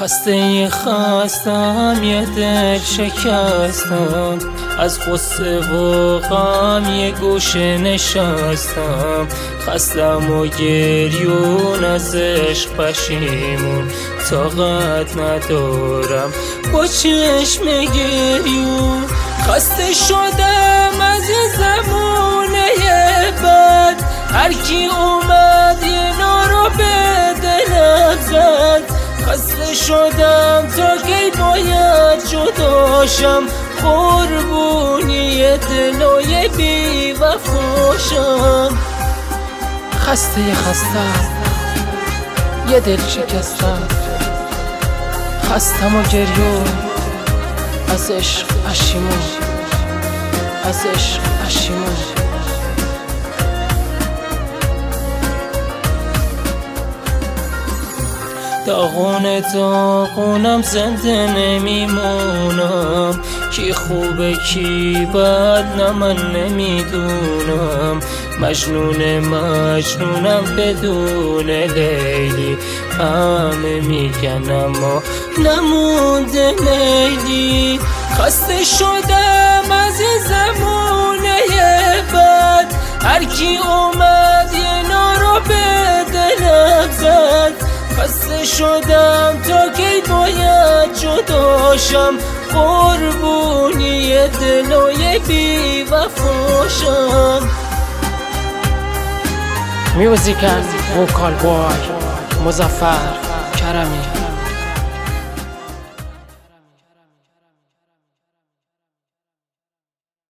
خستم یه دل شکستم، از غصه و غم یه گوشه نشستم. خستم و گریون از عشق پشیمون، طاقت ندارم با چشم گریون. خسته شدم از این زمونه بد، هر کی اومد اینا رو به دلم زد. خسته شدم تا کی باید جداشم، قربونی دلای بی وفاشم. خستم یه دل شکستم، خستم و گریون از عشق پشیمون، از عشق پشیمون. داغونم زنده نمیمونم، کی خوبه کی بد نه من نمیدونم. مجنونم بدون لیلی، همه میگن اما نمونده لیلی. خسته شدم از این زمونه بد، هر کی اومد اینا رو به دلم زد. خسته شدم تا کی باید جداشم، قربونی دلای بی وفاشم. میوزیک وکال بای مظفر کرمی.